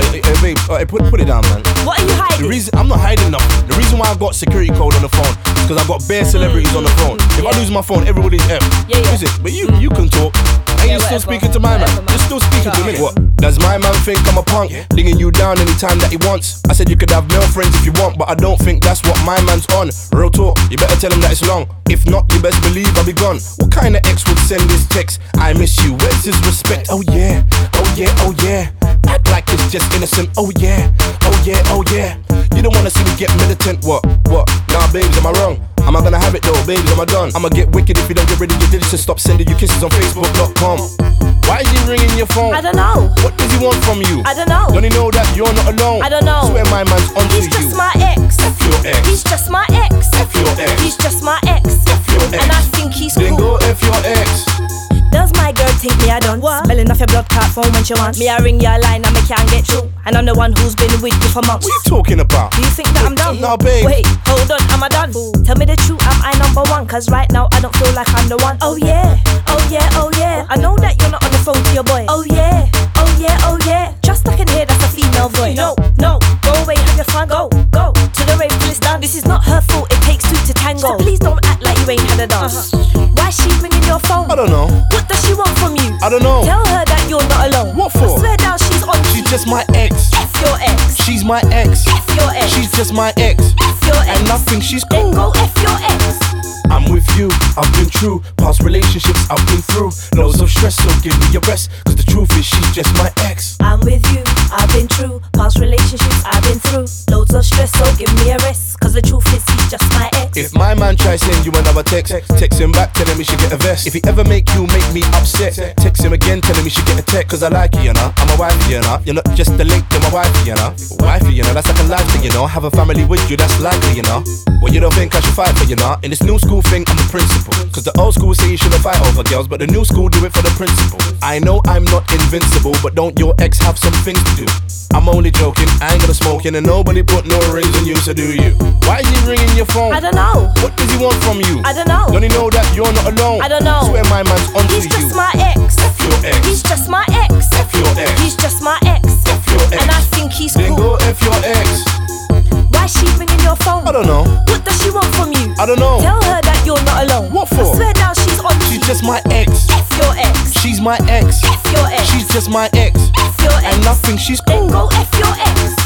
babe, put it down, man. What are you hiding? The reason I'm not hiding nothing. The reason why I got security code on the phone is because I got bare celebrities on the phone. If I lose my phone, everybody's F. Is it? But you can talk. And you're still speaking to my man. You're still speaking to me. What? Does my man think I'm a punk? Digging you down anytime that he wants. I said you could have male friends if you want, but I don't think that's what my man's on. Real talk, you better tell him that it's long. If not, you best believe I'll be gone. What kind of ex would send this text? I miss you, where's his respect? Oh yeah, oh yeah, oh yeah. Act like it's just innocent. Oh yeah, oh yeah, oh yeah. You don't wanna see me get militant. What? Nah, babes, am I wrong? Am I gonna have it though, babes, am I done? I'ma get wicked if you don't get rid of your digits and stop sending you kisses on Facebook.com. Why is he ringing your phone? I don't know. What does he want from you? I don't know. Don't he know that you're not alone? I don't know. Swear my man's onto you. He's just my ex. F your ex. He's just my ex. F your ex. He's just my ex. F your ex. And I think he's Then cool. go F your ex. Does my girl think me I done? What? Spelling off your blood clot phone when she wants me. I ring your line and me can't get through. And I'm the one who's been with you for months. What are you talking about? Do you think that I'm done? No, babe. Wait, hold on, am I done? Tell me the truth, am I number one? Cause right now I don't feel like I'm the one. Oh yeah, oh yeah, oh yeah. I know that you're not on the phone to your boy. Oh yeah, oh yeah, oh yeah. Just I can hear that's a female voice. No, go away, have your fun. Go to the rave till it's done. This is not her fault, it takes two to tango. So please don't act like you ain't had a dance. Why's she ringing your phone? I don't know. What does she want from you? I don't know. Tell her that you're not alone. What for? I swear down she's on. She's just my ex. F your ex. She's my ex. F your ex. She's just my ex. F your ex. And nothing, she's Then cool. go F your ex. I'm with you, I've been true. Past relationships I've been through. Loads of stress, so give me a rest. Cause the truth is she's just my ex. I'm with you, I've been true. Past relationships I've been through. Loads of stress, so give me a rest. Cause the truth is he's just my ex. If my man tries send you another text him back, tell him he should get a vest. If he ever make me upset, text him again, tell him he should get a text. Cause I like you, you know, I'm a wifey, you know. You're not just a link to my wifey, you know. Wifey, you know, that's like a life thing, you know. Have a family with you, that's likely, you know. Well, you don't think I should fight for you, know. In this new school thing, I'm the principal. Cause the old school say you shouldn't fight over girls, but the new school do it for the principal. I know I'm not invincible, but don't your ex have some things to do? I'm only joking, I ain't gonna smoking, and nobody put no rings on you, so do you? Why is he ringing your phone? I don't know. What does he want from you? I don't know. Don't he know that you're not alone? I don't know. Swear my man's onto you. He's just my ex. F your ex. He's just my ex. F your ex. He's just my ex. F your ex. And I think he's Then cool. go F your ex. Why's she ringing your phone? I don't know. What does she want from you? I don't know. Tell her that you're not alone. What for? I swear down she's on. She's just my ex. F your ex. She's my ex. F your ex. She's just my ex. F your ex. And nothing, she's Then cool. go F your ex.